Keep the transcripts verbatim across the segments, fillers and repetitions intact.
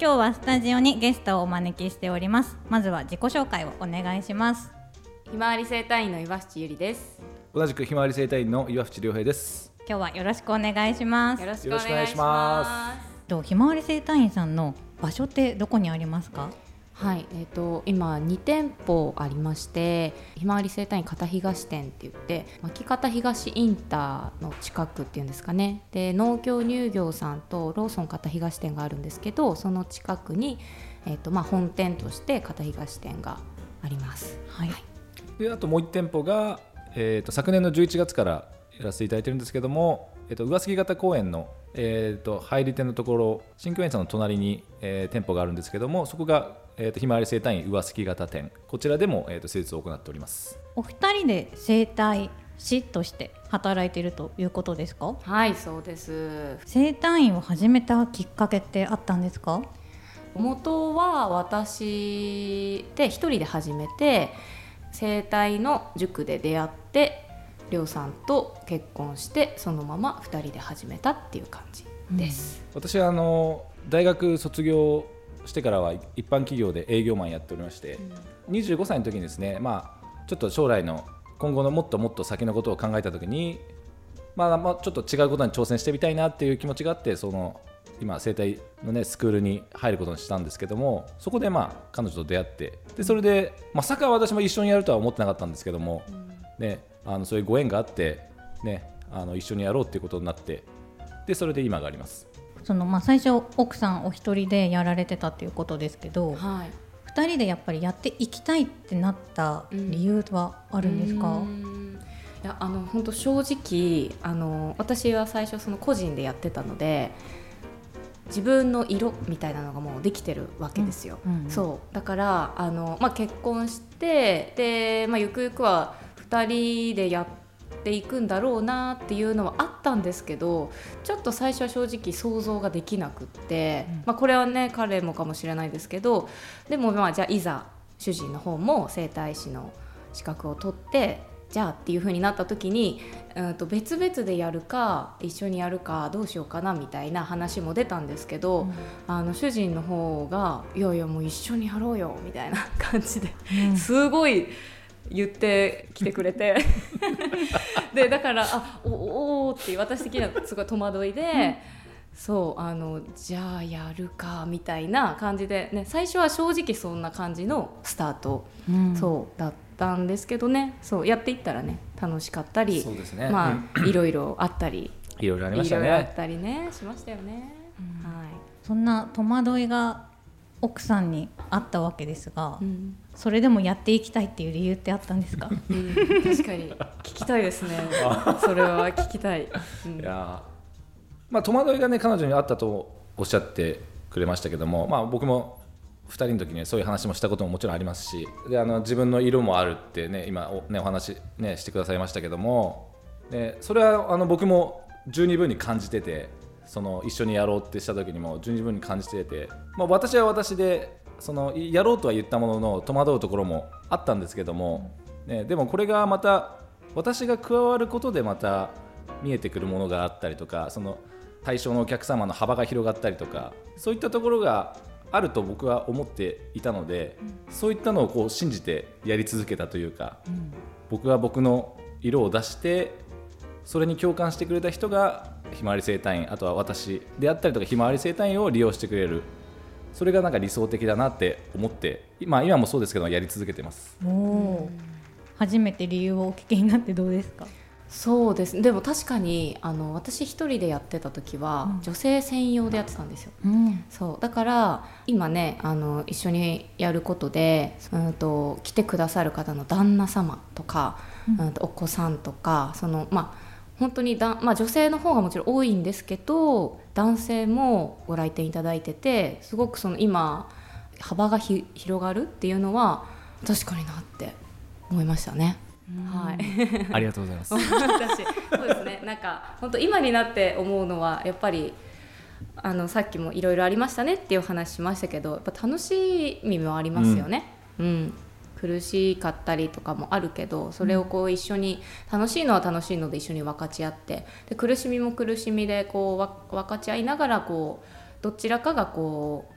今日はスタジオにゲストをお招きしております。まずは自己紹介をお願いします。 ひまわり生態院の岩淵ゆりです。 同じくひまわり生態院の岩淵良平です。 今日はよろしくお願いします。 よろしくお願いします。 とひまわり生態院さんの場所ってどこにありますか？ はい、えーと、今に店舗ありまして、ひまわり生態院片東店って言って牧方東インターの近くっていうんですかね。で、農業乳業さんとローソン片東店があるんですけど、その近くに、えーとまあ、本店として片東店があります。 はい、 はい、 であともういち店舗が、えー、と昨年のじゅういちがつからやらせていただいてるんですけども、えー、と上杉型公園の、えー、と入り店のところ、新共園さんの隣に、えー、店舗があるんですけども、そこが、えー、とひまわり生態院上杉型店、こちらでも、えー、と施術を行っております。 お二人で生態師として働いているということですか？ はい、そうです。 生態院を始めたきっかけってあったんですか？ 元は私で一人で始めて、生態の塾で出会ってりょうさんと結婚して、そのままふたりで始めたっていう感じです、 うん、私はあの大学卒業してからは一般企業で営業マンやっておりまして、うん、にじゅうごさいの時にですね、まあ、ちょっと将来の今後のもっともっと先のことを考えた時に、まあ、まあちょっと違うことに挑戦してみたいなっていう気持ちがあって、その今生態の、ね、スクールに入ることにしたんですけども、そこでまあ彼女と出会って、でそれでまさか私も一緒にやるとは思ってなかったんですけども、うんね、あのそういうご縁があって、ね、あの一緒にやろうっていうことになって、でそれで今があります。 その、まあ、最初奥さんお一人でやられてたっていうことですけど、はい、ふたりでやっぱりやっていきたいってなった理由はあるんですか？ うん、いや、あの本当正直、あの私は最初その個人でやってたので、自分の色みたいなのがもうできてるわけですよ、うんうんうん、そうだからあの、まあ、結婚してで、まあ、ゆくゆくはふたりでやっていくんだろうなっていうのはあったんですけど、ちょっと最初は正直想像ができなくって、うんまあ、これはね彼もかもしれないですけど、でもまあじゃあいざ主人の方も整体師の資格を取ってじゃあっていう風になった時に、うんと別々でやるか一緒にやるかどうしようかなみたいな話も出たんですけど、うん、あの主人の方がいやいやもう一緒にやろうよみたいな感じで、うん、すごい言ってきてくれてでだからあおおって私的にはすごい戸惑いで、うん、そうあのじゃあやるかみたいな感じで、ね、最初は正直そんな感じのスタート、うん、そうだったんですけどね、そうやっていったらね楽しかったり、 そうですね、 まあいろいろあったりいろいろありましたね、 いろいろあったりねしましたよね、 うんはい、そんな戸惑いが奥さんにあったわけですが、うん、それでもやっていきたいっていう理由ってあったんですか？ うん、確かに聞きたいですねそれは聞きたい、うん、 いや、まあ、戸惑いがね彼女にあったとおっしゃってくれましたけども、まあ、僕もふたりの時にそういう話もしたことももちろんありますし、であの自分の色もあるってね今 お,、ね、お話、ね、してくださいましたけども、でそれはあの僕も十二分に感じてて、その一緒にやろうってした時にも十二分に感じてて、まあ、私は私でそのやろうとは言ったものの戸惑うところもあったんですけども、ね、でもこれがまた私が加わることでまた見えてくるものがあったりとか、その対象のお客様の幅が広がったりとか、そういったところがあると僕は思っていたので、うん、そういったのをこう信じてやり続けたというか、うん、僕は僕の色を出してそれに共感してくれた人がひまわり生態院、あとは私であったりとかひまわり生態院を利用してくれる、それがなんか理想的だなって思って、まあ、今もそうですけどやり続けてます。 おー、初めて理由をお聞きになってどうですか？ そうですね、でも確かにあの私一人でやってた時は、うん、女性専用でやってたんですよ、うん、そうだから今ねあの一緒にやることで、うんと来てくださる方の旦那様とか、うん、とお子さんとか、そのまあ本当にだ、まあ、女性の方がもちろん多いんですけど男性もご来店いただいてて、すごくその今幅がひ広がるっていうのは確かになって思いましたね。はい、 ありがとうございます私そうですね、なんか本当今になって思うのはやっぱりあのさっきもいろいろありましたねっていう話しましたけど、やっぱ楽しみもありますよね、うんうん、苦しかったりとかもあるけど、それをこう一緒に楽しいのは楽しいので一緒に分かち合って、で苦しみも苦しみでこう分かち合いながらこうどちらかがこう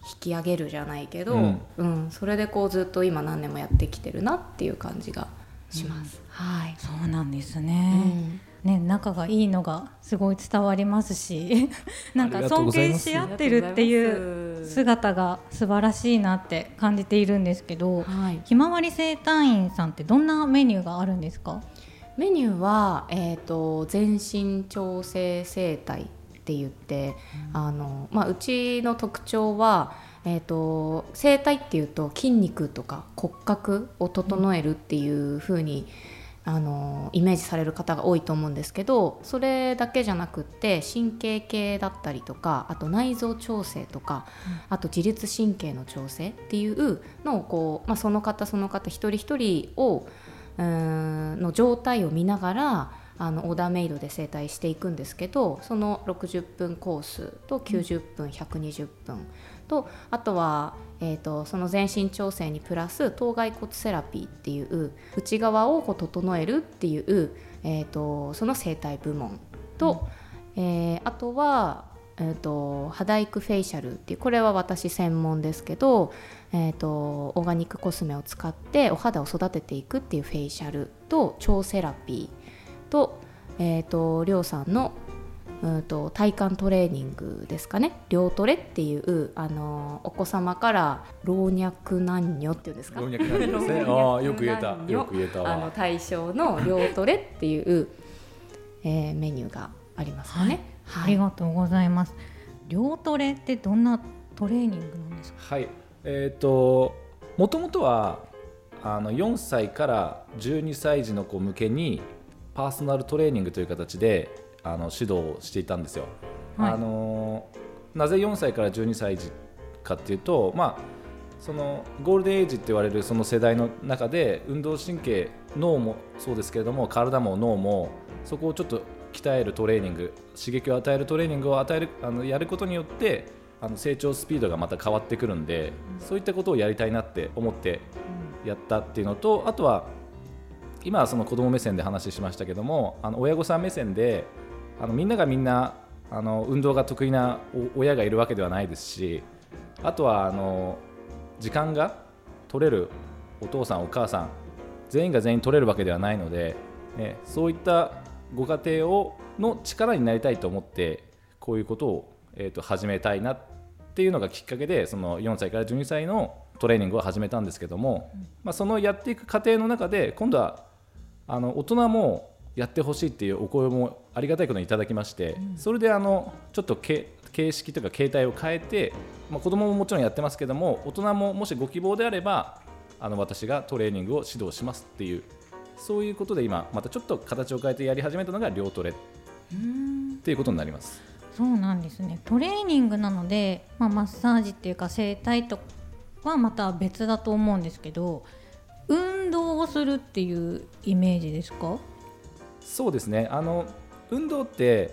引き上げるじゃないけど、うんうん、それでこうずっと今何年もやってきてるなっていう感じがします、うん、はい、 そうなんですね、うん、ね、仲がいいのがすごい伝わりますしなんか尊敬し合ってるっていう姿が素晴らしいなって感じているんですけど、はい、ひまわり生態院さんってどんなメニューがあるんですか？ メニューは、えーと、全身調整生態って言って、うん、あのまあ、うちの特徴は、えーと、生態っていうと筋肉とか骨格を整えるっていう風に、うん、あのイメージされる方が多いと思うんですけど、それだけじゃなくって神経系だったりとか、あと内臓調整とか、うん、あと自律神経の調整っていうのをこう、まあ、その方その方一人一人をうーんの状態を見ながらあのオーダーメイドで整体していくんですけど、そのろくじゅっぷんコースときゅうじゅっぷん、ひゃくにじゅっぷんと、あとは、えーと、その全身調整にプラス頭蓋骨セラピーっていう内側をこう整えるっていう、えーと、その整体部門と、うん、えー、あとは、えーと、肌育フェイシャルっていう、これは私専門ですけど、えーと、オーガニックコスメを使ってお肌を育てていくっていうフェイシャルと超セラピーと、えーと、りょうさんのうんと体幹トレーニングですかね、りょうトレっていう、あのお子様から老若男女っていうんですか、 老若男女ですねああよく言えたよく言えたわ、 あの対象のりょうトレっていう、えー、メニューがありますかね、 はいはい、ありがとうございます。りょうトレってどんなトレーニングなんですか？ はい、えーともともとはあのよんさいからじゅうにさい児の子向けにパーソナルトレーニングという形であの指導をしていたんですよ、はい、あのなぜよんさいからじゅうにさい児かっていうと、まあ、そのゴールデンエイジって言われるその世代の中で運動神経、脳もそうですけれども体も脳もそこをちょっと鍛えるトレーニング、刺激を与えるトレーニングを与えるあのやることによってあの成長スピードがまた変わってくるんで、うん、そういったことをやりたいなって思ってやったっていうのと、あとは今はその子ども目線で話しましたけども、あの親御さん目線であのみんながみんなあの運動が得意な親がいるわけではないですし、あとはあの時間が取れるお父さんお母さん全員が全員取れるわけではないので、ね、そういったご家庭をの力になりたいと思ってこういうことを、えーと、始めたいなっていうのがきっかけで、そのよんさいからじゅうにさいのトレーニングを始めたんですけども、うん、まあ、そのやっていく過程の中で今度はあの大人もやってほしいっていうお声もありがたいことにいただきまして、うん、それであのちょっと形式というか形態を変えて、まあ、子どもももちろんやってますけども大人ももしご希望であればあの私がトレーニングを指導しますっていう、そういうことで今またちょっと形を変えてやり始めたのがりょうトレっていうことになります。 そうなんですね。トレーニングなので、まあ、マッサージっていうか整体とはまた別だと思うんですけど、運動をするっていうイメージですか？ そうですね、あの運動って、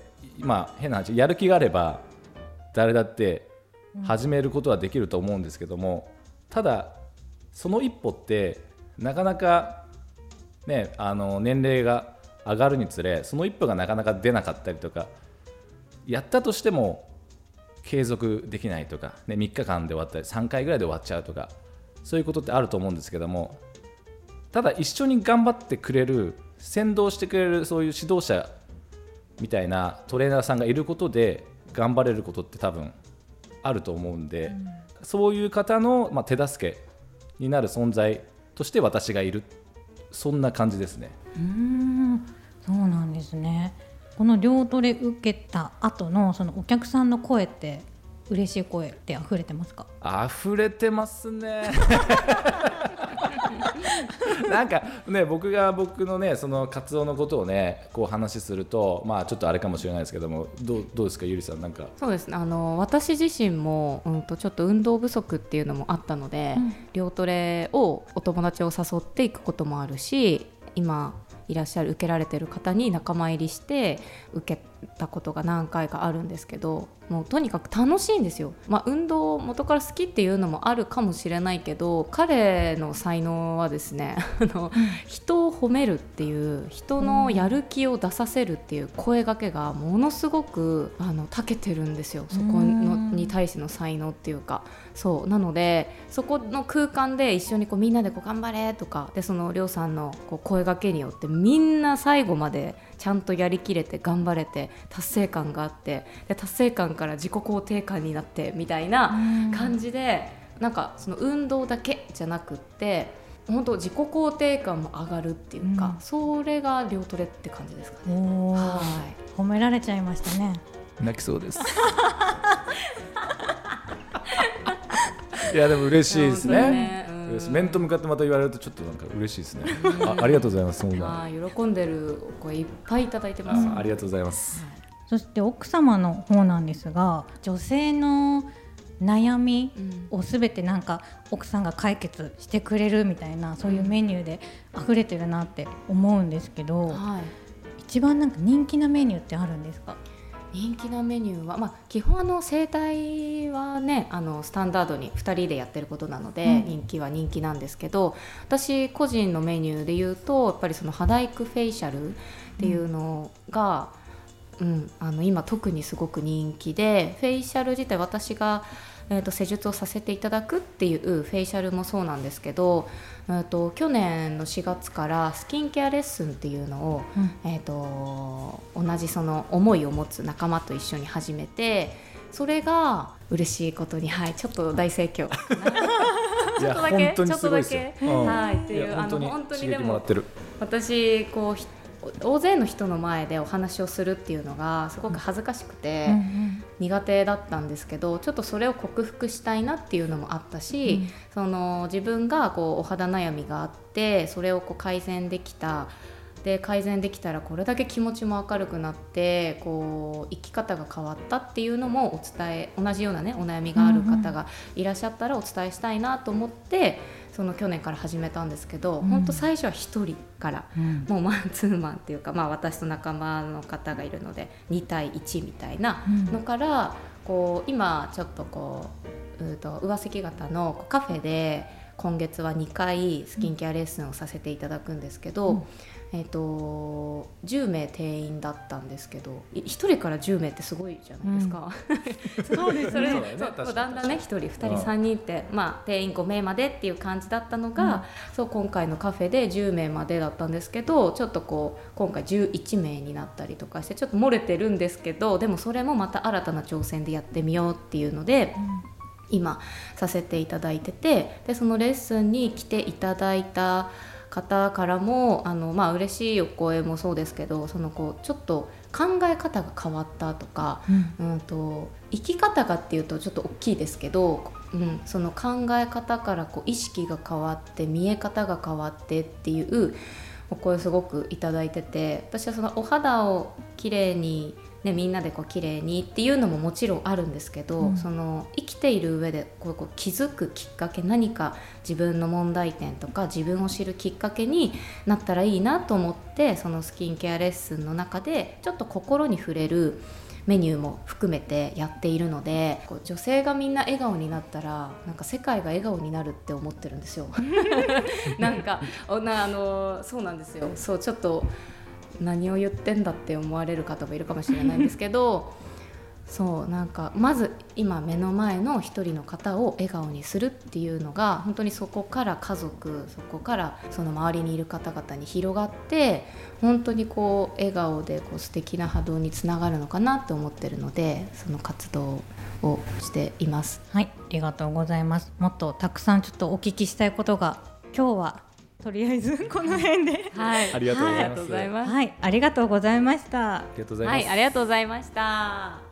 まあ、変な話やる気があれば誰だって始めることはできると思うんですけども、うん、ただその一歩ってなかなか、ね、あの年齢が上がるにつれその一歩がなかなか出なかったりとか、やったとしても継続できないとか、ね、みっかかんで終わったりさんかいぐらいで終わっちゃうとか、そういうことってあると思うんですけども、ただ一緒に頑張ってくれる先導してくれるそういう指導者みたいなトレーナーさんがいることで頑張れることって多分あると思うんで、うん、そういう方の、まあ、手助けになる存在として私がいる、そんな感じですね。 うーん、そうなんですね。この両トレ受けた後のそのお客さんの声って嬉しい声って溢れてますか？ 溢れてますねなんかね、僕が僕のねその活動のことをねこう話すると、まあちょっとあれかもしれないですけども、どう、どうですかゆりさん。なんかそうですね、あの私自身も、うん、とちょっと運動不足っていうのもあったので、うん、両トレをお友達を誘っていくこともあるし、今いらっしゃる受けられてる方に仲間入りして受けたことが何回かあるんですけど、もうとにかく楽しいんですよ。まあ、運動元から好きっていうのもあるかもしれないけど、彼の才能はですねあの人を褒めるっていう人のやる気を出させるっていう声掛けがものすごくあの長けてるんですよ。そこのに対しての才能っていうか、そうなのでそこの空間で一緒にこうみんなでこう頑張れとかで、そのりょうさんのこう声掛けによってみんな最後までちゃんとやりきれて頑張れて達成感があって、で達成感から自己肯定感になってみたいな感じで、なんかその運動だけじゃなくって本当自己肯定感も上がるっていうか、うん、それが両トレって感じですかね。 はい、褒められちゃいましたね。 泣きそうですいやでも嬉しいですね、ね、うん、面と向かってまた言われるとちょっとなんか嬉しいですねあ, ありがとうございます。そんな喜んでる声いっぱいいただいてます。 あ, ありがとうございます、はい、 そして奥様の方なんですが、女性の悩みをすべてなんか奥さんが解決してくれるみたいな、そういうメニューで溢れてるなって思うんですけど、はい、一番なんか人気なメニューってあるんですか？ 人気なメニューは、まあ、基本あの整体はねあのスタンダードにふたりでやってることなので、うん、人気は人気なんですけど、私個人のメニューで言うとやっぱりその肌育フェイシャルっていうのが、うんうん、あの今特にすごく人気で、フェイシャル自体私がえー、と施術をさせていただくっていうフェイシャルもそうなんですけど、えー、と去年のしがつからスキンケアレッスンっていうのを、うん、えー、と同じその思いを持つ仲間と一緒に始めて、それが嬉しいことに、はい、ちょっと大盛況ちょっとだけちょっとだけ、うん、はいっていう、あの本当にでも私こう大勢の人の前でお話をするっていうのがすごく恥ずかしくて苦手だったんですけど、ちょっとそれを克服したいなっていうのもあったし、うん、その自分がこうお肌悩みがあってそれをこう改善できた、で改善できたらこれだけ気持ちも明るくなってこう生き方が変わったっていうのもお伝え、同じようなねお悩みがある方がいらっしゃったらお伝えしたいなと思って、その去年から始めたんですけど、うん、本当最初はひとりから、うん、もうマンツーマンっていうか、まあ、私と仲間の方がいるのでにたいいちみたいなのから、うん、こう今ちょっとこう、うーと上関型のカフェで今月はにかいスキンケアレッスンをさせていただくんですけど、うん、えー、とじゅうめい定員だったんですけど、ひとりからじゅうめいってすごいじゃないですか、うん、そうですね、そうだんだんねひとりふたりさんにんって、まあ、定員ごめいまでっていう感じだったのが、うん、そう今回のカフェでじゅうめいまでだったんですけど、ちょっとこう今回じゅういちめいになったりとかしてちょっと漏れてるんですけど、でもそれもまた新たな挑戦でやってみようっていうので、うん、今させていただいてて、でそのレッスンに来ていただいた方からもあの、まあ嬉しいお声もそうですけど、そのこうちょっと考え方が変わったとか、うんうん、と生き方がっていうとちょっと大きいですけど、うん、その考え方からこう意識が変わって見え方が変わってっていうお声すごくいただいてて、私はそのお肌をきれいにね、みんなでこう綺麗にっていうのももちろんあるんですけど、うん、その生きている上でこうこう気づくきっかけ、何か自分の問題点とか自分を知るきっかけになったらいいなと思って、そのスキンケアレッスンの中でちょっと心に触れるメニューも含めてやっているので、こう女性がみんな笑顔になったらなんか世界が笑顔になるって思ってるんですよなんかなあのそうなんですよ。そうちょっと何を言ってんだって思われる方もいるかもしれないんですけどそうなんかまず今目の前の一人の方を笑顔にするっていうのが本当にそこから家族、そこからその周りにいる方々に広がって、本当にこう笑顔でこう素敵な波動につながるのかなと思ってるので、その活動をしています。 はい、ありがとうございます。もっとたくさんちょっとお聞きしたいことが、今日はとりあえずこの辺ではい、 ありがとうございます。 はい、ありがとうございました。 ありがとうございます。 はい、ありがとうございました。